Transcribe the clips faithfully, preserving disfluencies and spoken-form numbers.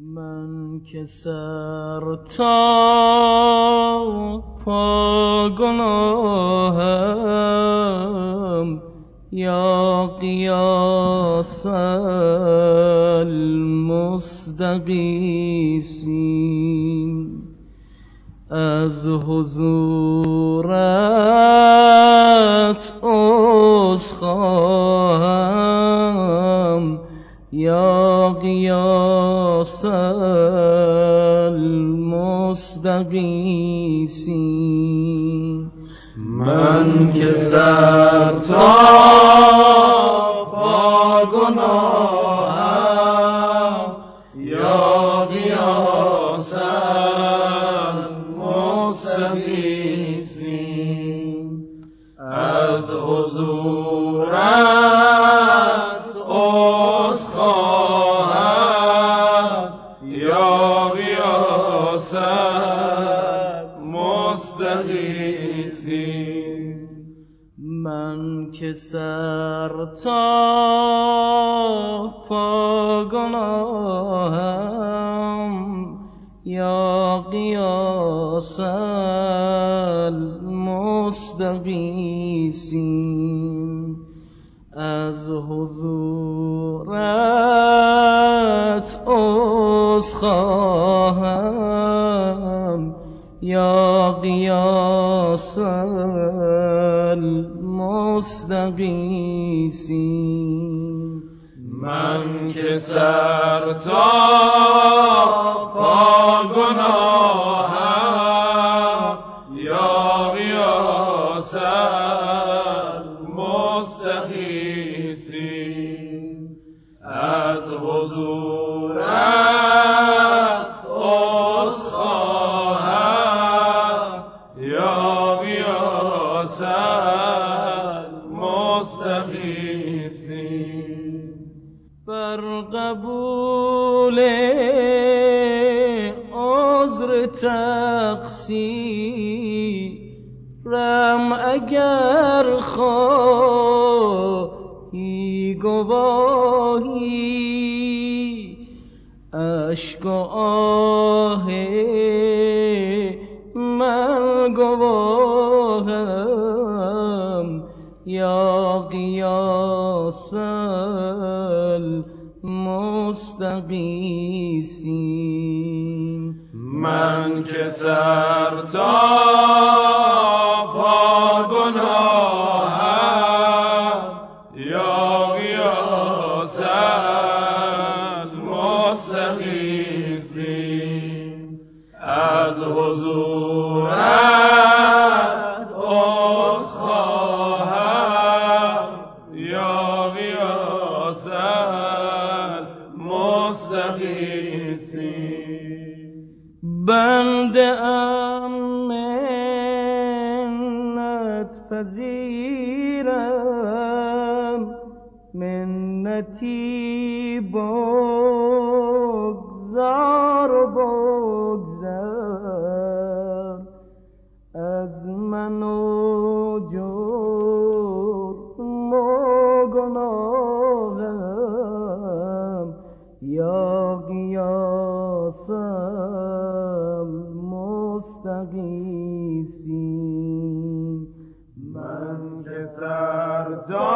من که سر تا پا گناهم یا قیاس المستغیثین از حضورت عذرخواهم یا قیاس المستغیثین من که سر تا پا گناهم یا قیاس المستغیثین از حضورت عذرخواهم یا قیاس المستغیثین من که سر تا پا گناهم یا قیاس المستغیثین از حضورت عذرخواهم یا قیاس المستغیثین من که سر تا پا گناهم یا قیاس المستغیثین از حضورت عذرخواهم یا قیاس المستغیثین بر قبول عذر تقصیرم اگر خواهی گواهی اشک و آه من گواهم یا قیاس المستغیثین من که سر تا پا گناهم یا قیاس المستغیثین از حضورت عذرخواهم یا قیاس المستغیثین بنده ام منت پذیرم منتی بگذار بگذر از من و جرم و گناهم یا قیاس المستغیثین من که سر تا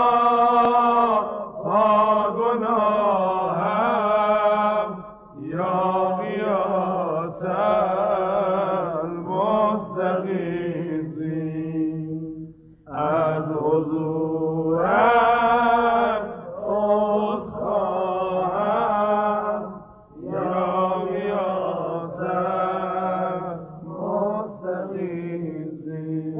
پا گناهم یا قیاس المستغیثین از حضورت عذرخواهم یا قیاس المستغیثین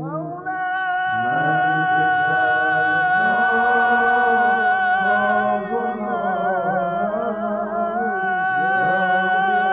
من که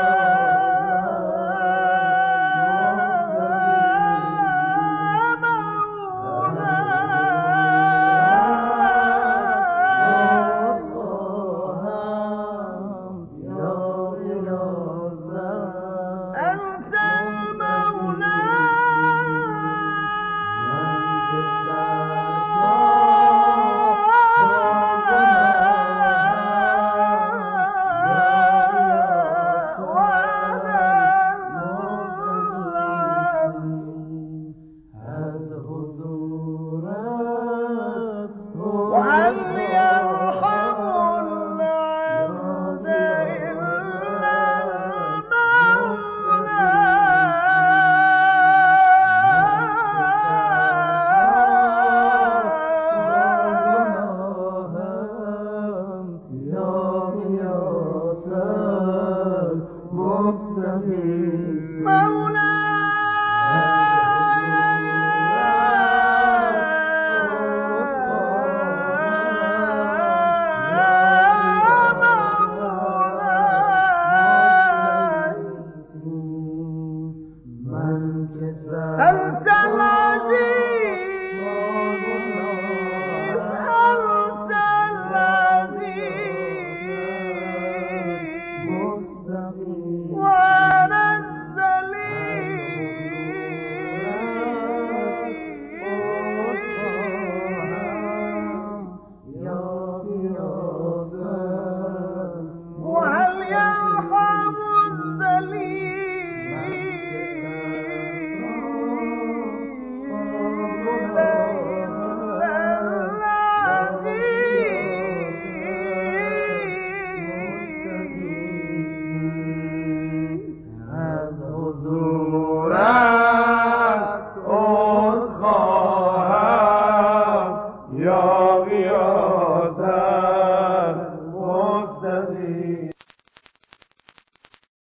یا